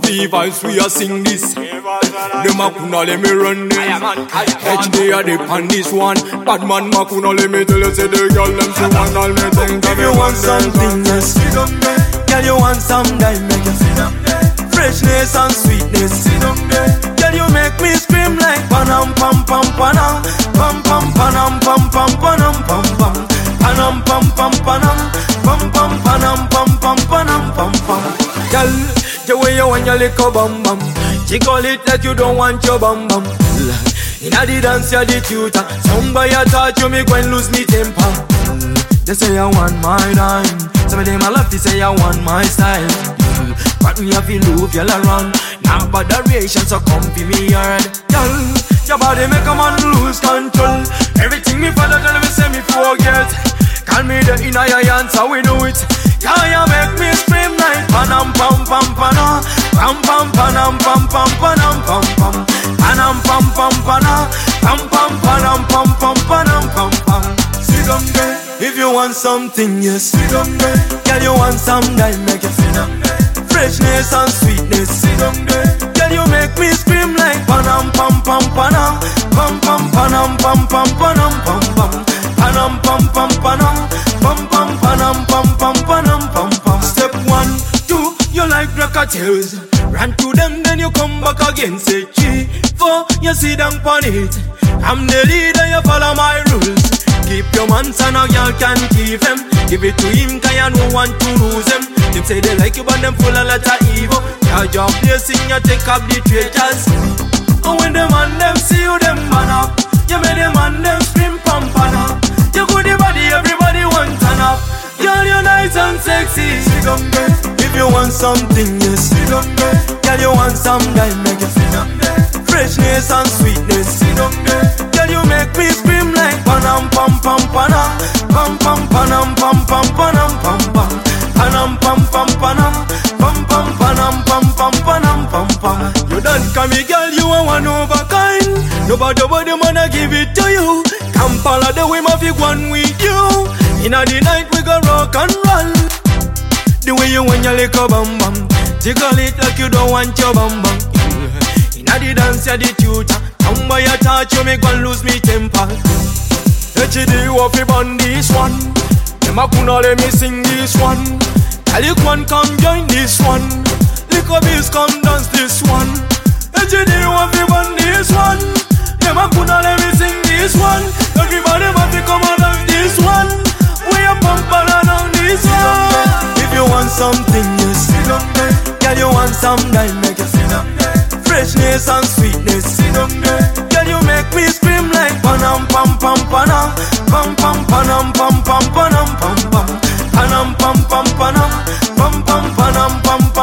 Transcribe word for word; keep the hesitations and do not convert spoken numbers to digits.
C vibes, we a sing this. Them a kuna let me run this. H D a dip on this one. Bad man ma kuna let me tell you say the girl them she want all me things. If you want something, yes, girl you want some dime, make you sit down there. Freshness and sweetness, sit down there. Girl you make me scream like panam pam pam panam, pam pam panam pam pam panam pam pam, panam pam pam panam, pam pam panam pam pam panam pam pam. Girl, the way you want your little bum bum, jiggle it like you don't want your bum bum. Inna the dance you're the tutor, somebody touch you make when lose me temper. They say I want my time, some of them I love to say I want my style. But me have to love y'all around, now botheration so come for me hard. Y'all, your body make a man lose control. Everything me father tell me say me forget. Call me the inner your hands how we do it. Yeah, you make me scream like panam pam pam panam, pam pam panam pam pam panam pam pam, panam pam pam panam, pam pam panam pam pam panam pam pam. Sit down there. If you want something, yes, sit down there. Girl, you want some dime, make you sit down there. Freshness and sweetness, sit down there. Girl, you make me scream like panam pam pam panam, pam pam panam pam pam panam pam pam, panam pam pam panam, pam pam panam pam pam panam pam pam. Step one, two, you like crocodiles. Run to them, then you come back again. Say three, four, you sit down on it. I'm the leader, you follow my rules. Keep your man son, a girl can keep him. Give it to him, cause you don't want to lose him. Them say they like you, but them full of lot of evil. Your job placing, you take up the traitors. And when them man them see you, them man up. You make them man them scream pam pam up. You good the body, everybody want turn up. Girl, you're nice and sexy. Sit down there. If you want something, yes, sit down there. Girl, you want some dime, make you sit down there. Freshness and sweetness, sit down there. Girl, you make me scream like panam pam pam panam, pam pam panam pam pam panam pam pam, panam pam pam panam, pam pam panam pam pam panam pam pam. You done call me girl, you are one of a kind. Nobody but the man I give it to you. Kampala the way my big one with you. Inna the night we go rock and roll. The way you want your little bum bum, jiggle it like you don't want your bum bum. Inna the dance you're the tutor, somebody touch you make one lose me temper. H D what fi burn this one, them a kuna let me sing this one. Calic one come join this one, Liquor Biz come dance this one. H D what fi burn this one, them a kuna let me sing this one. Everybody want to come and dance this one. We a pump around this one. If you want something, you sit down there. Girl, you want some dime, make you sit down there. Freshness and sweetness, sit down there. Girl, you make me scream like panam pam pam panam, pam pam panam pam pam panam pam pam, panam pam pam panam, pam pam panam pam pam.